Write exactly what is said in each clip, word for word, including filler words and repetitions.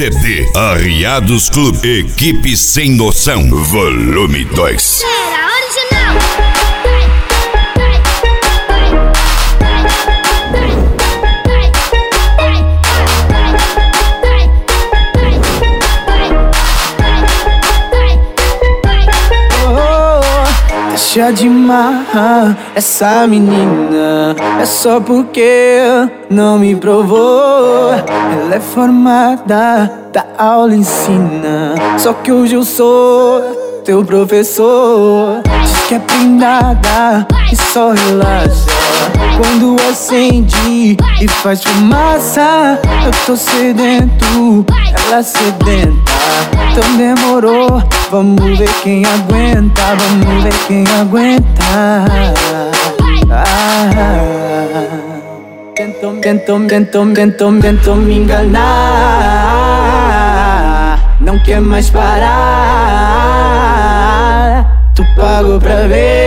C D Arriados Clube, Equipe Sem Noção, volume dois. Era original. Deixa de marrar essa menina, é só porque não me provou. Ela é formada, da aula ensina, só que hoje eu sou teu professor. Diz que é prendada e só relaxa quando acende e faz fumaça. Eu tô sedento, ela sedenta, então demorou. Vamos ver quem aguenta, vamos ver quem aguenta. Ah, tentou, tentou, tentou, tentou, tentou me enganar. Não quer mais parar. Tu pagou pra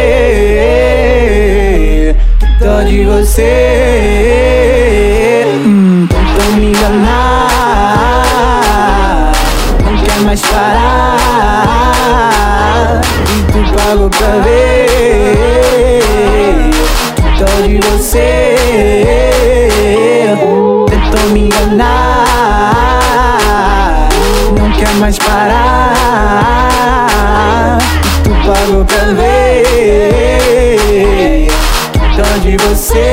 ver. Que dó de você. hum, Tentou me enganar. Não quer mais parar. E tu pagou pra ver. Que dó de você. Tentou me enganar. Não quer mais parar. E tu pagou pra ver. Que dó de você.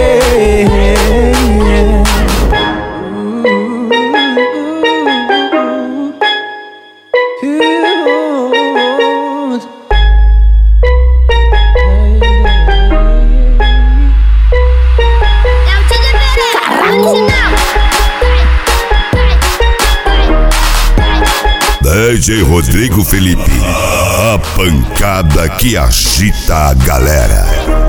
D J Rodrigo Felipe, a pancada que agita a galera.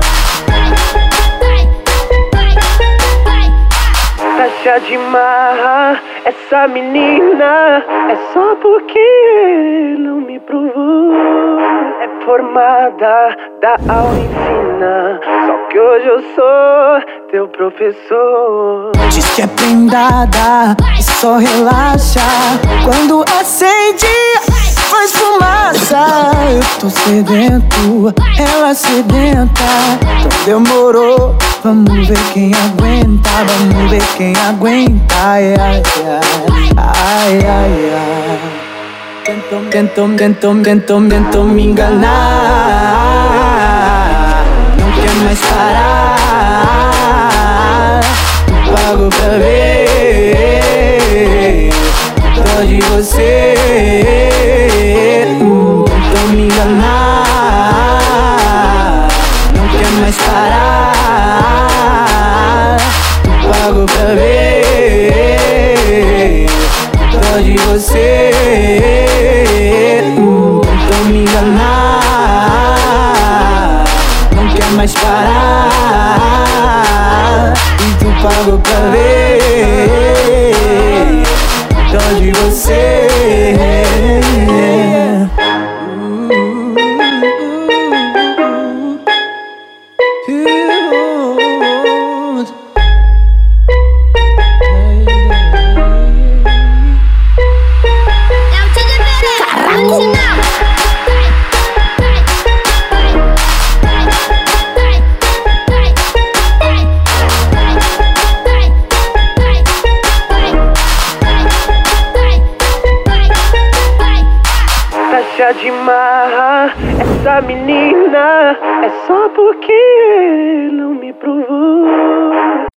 Deixa de marrar essa menina, é só porque não me provou. É formada, da aula ensina, só que hoje eu sou teu professor. Diz que é prendada e só relaxa quando acende, faz fumaça. Eu tô sedento, ela sedenta, então demorou. Vamos ver quem aguenta, vamos ver quem aguenta. Ai, ai, ai, ai, ai, ai. Tentou, tentou, tentou, tentou, tentou me enganar. Não quer mais parar. Tu pagou pra ver. Dó de você. hum, Tentou me enganar. Não quer mais parar. Tu pagou pra ver. Dó de você. hum, Tentou me enganar. Não quer mais parar. E tu pagou pra ver. Dó de você. Deixa de marrar essa menina, é só porque não me provou.